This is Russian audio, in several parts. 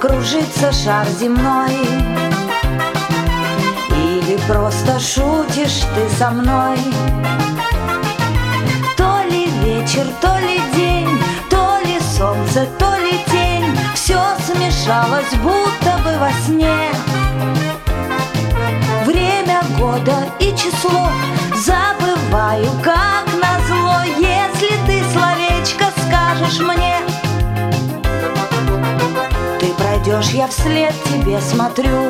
кружится шар земной, или просто шутишь ты со мной. То ли вечер, то ли день, то ли солнце, то ли тень, все смешалось, будто бы во сне. Время года и число забываю, как назло. Если ты словечко скажешь мне, ты пройдешь, я вслед тебе смотрю,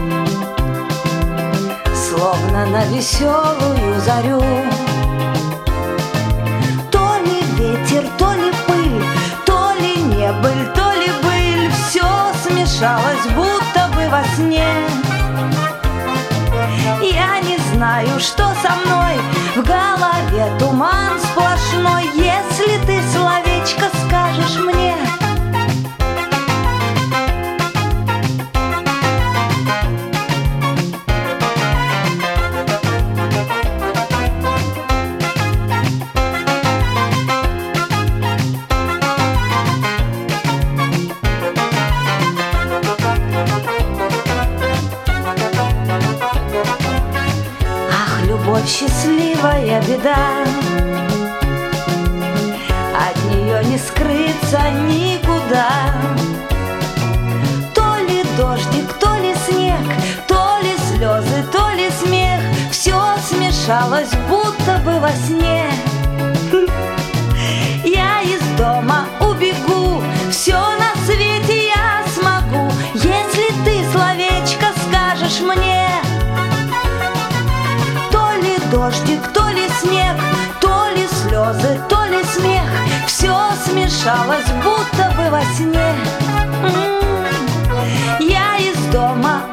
словно на веселую зарю. То ли ветер, то ли пыль, то ли небыль, то ли быль, все смешалось, будто бы во сне. Я не знаю, что со мной, в голове туман сплошной. Если ты словечко скажешь мне, любовь счастливая беда, от нее не скрыться никуда. То ли дождик, то ли снег, то ли слезы, то ли смех, все смешалось, будто бы во сне. Я из дома убегу, все на свете я смогу, если ты словечко скажешь мне. Дождик, то ли снег, то ли слезы, то ли смех, все смешалось, будто бы во сне. Я из дома